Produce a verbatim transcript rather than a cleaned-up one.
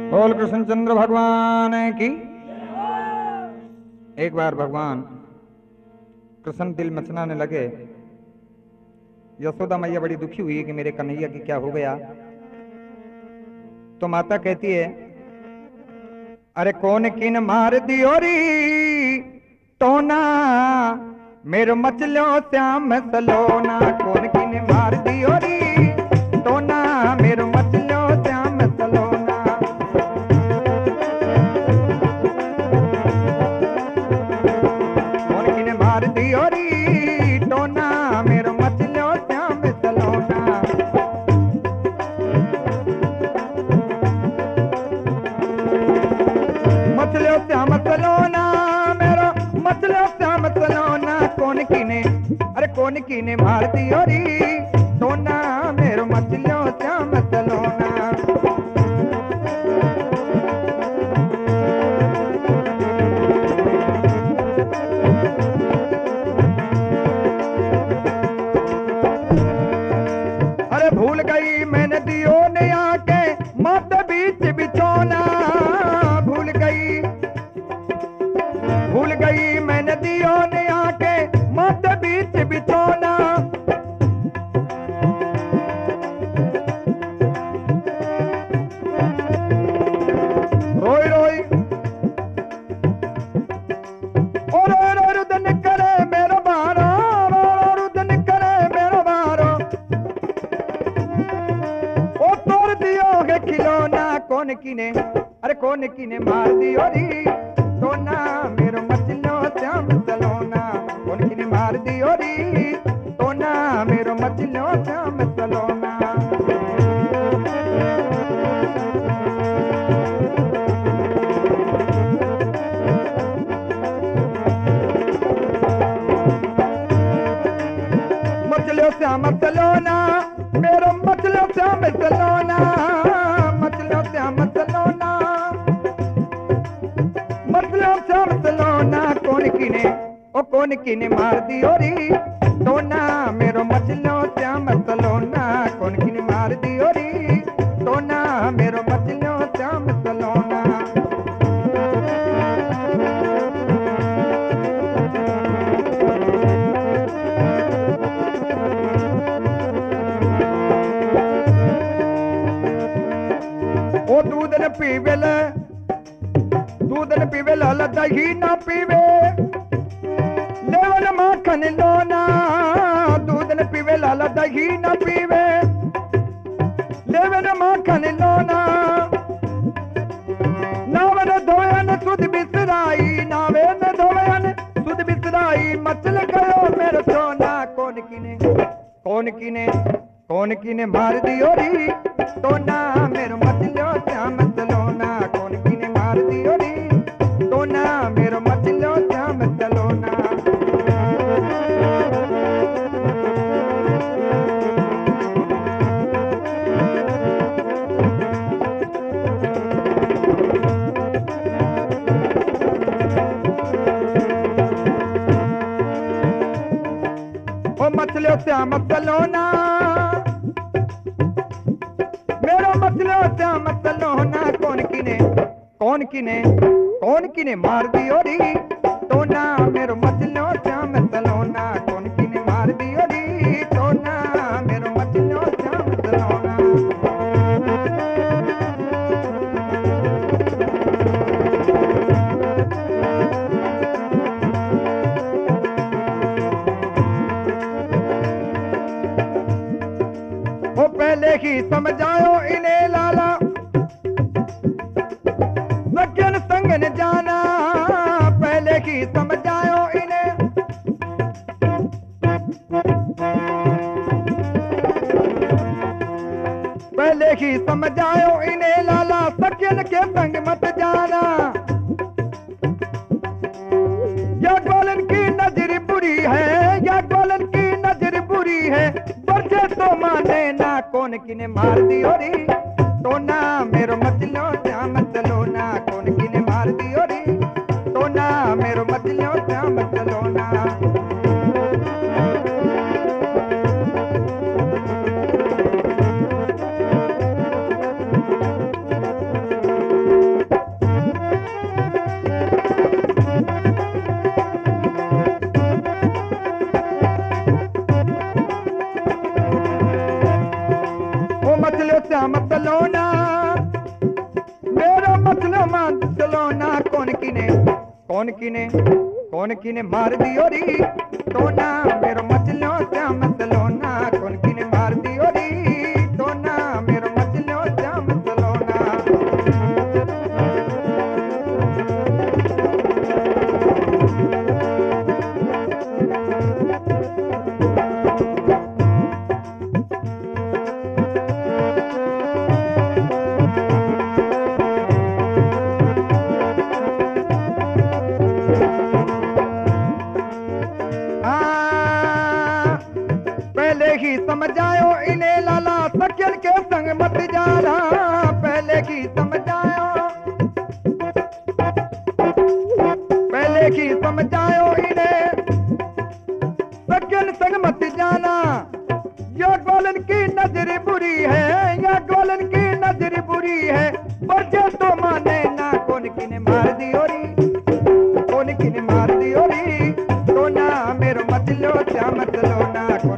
बोल कृष्णचंद्र भगवान की। एक बार भगवान कृष्ण दिल मचनाने लगे। यशोदा मैया बड़ी दुखी हुई कि मेरे कन्हैया की क्या हो गया। तो माता कहती है, अरे कौन किन मार दियो री टोना, मेरो मचलो श्याम सलोना। कौन किन मार दियो री टोना, मेरो मचलो श्याम सलोना। कौन किन मार दियो री टोना, मेरो मचलो श्याम सलोना। मचलो श्याम सलोना, मेरो मचलो श्याम सलोना। कौन किने, अरे कौन किने मार दियो री टोना, मेरो मचलो श्याम सलोना। अरे भूल गई मैंने दियो ने आके मत बीच बिछोना। भूल गई भूल गई मैंने दियो ने आके मत बीच बिछोना। रोई रोई और रोई रुदन करे मेरो बारो, रुदन करे मेरो बारो। ओ तोड़ दियो है खिलौना। कौन किने, अरे कौन किने मार दियो री टोना, मेरो मचलो श्याम सलोना। कौन किने मार दियो री टोना, मेरो मचलो श्याम सलोना। मचलो श्याम सलोना, मेरो मचलो श्याम सलोना। मचलो श्याम सलोना, मचलो श्याम सलोना। कौन किने, ओ कौन किने मार दियो री टोना, मेरो मचलो श्याम सलोना। कौन किने मार दियो री टोना, मेरो मचलो श्याम सलोना। ओ दूध न पीवे ले, दूध न पीवे लाल दही ना पीवे, लेवन माखन लोना। दूध न पीवे लाल दही ना पीवे, लेवन माखन लोना। नावन धोयन सुध बिसराई, नावन धोयन सुध बिसराई। मचल गयो मेरो सोना। कौन किने, कौन किने, कौन किने मार दियो री टोना, मेरो मचलो श्याम सलोना। कौन किने मार दियो री टोना, मेरो मचलो श्याम सलोना। ओ मचलो श्याम सलोना, मेरो मचलो श्याम सलोना। कौन किने, कौन किने, कौन किने मार दियो री टोना, मेरो मचलो श्याम सलोना। कौन किने मार दियो री टोना, मेरो मचलो श्याम सलोना। ओ पहले ही समझायो इन्हें लाला, सज्जन संग न जाना। पहले ही समझायो इन्हें, पहले ही समझायो इन्हें लाला, सज्जन के संग मत जाना। या ग्वालन की नजर बुरी है, या ग्वालन की नजर बुरी है, बरसे तो माने ना। कौन किने मार दियो री टोना, मेरो मचलो श्याम सलोना। कौन किने मार दियो री टोना, मेरो मचलो श्याम सलोना। ना मेरो मसलो मसलो ना कौन किने कौन किने कौन किने मार दियो री तो ना मेरो मचलो श्या मसलो ना कौन किने मार दियो री तो ना मेरो मचलो श्या मसलो ना पहले ही समझायो इन्हें लाला सकियल के संग मत जाना पहले ही समझायो पहले ही समझायो इन्हें सकियल संग मत जाना या ग्वालन की नजर बुरी है या ग्वालन की नजर बुरी है बचे तो माने ना कौन किने मार दियो री कौन किने मार दियो री तो ना मेरो मचलो श्या मचलो ना